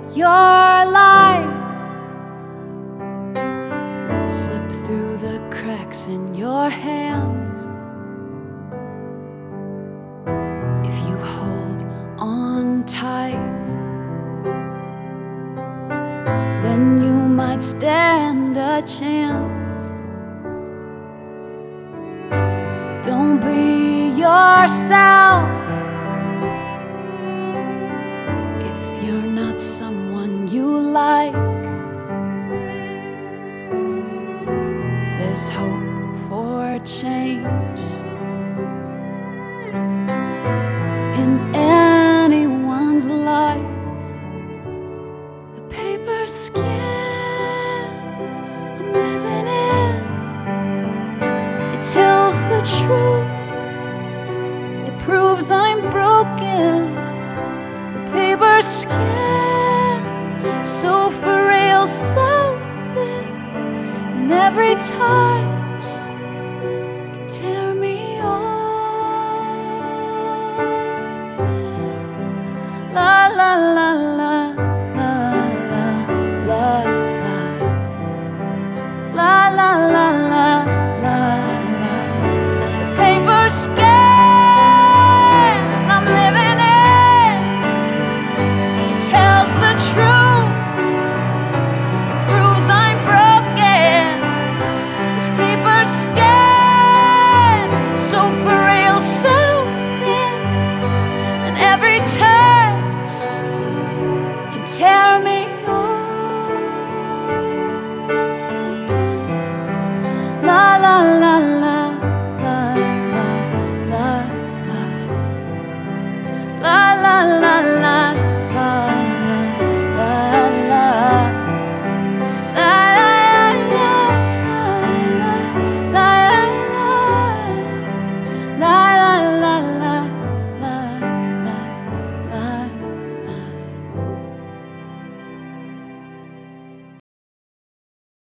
your life slip through the cracks in your hands. If you hold on tight, then you might stand a chance. Don't be yourself if you're not someone you like. There's hope for change in anyone's life. The paper skin I'm living in, it tells the truth, it proves I'm broken. The paper skin, so frail, so thin, and every touch can tear me open. La la la la la la la la la la la la. The paper skin I'm living in, it tells the truth, it proves I'm broken. This paper skin, so frail, so thin, and every time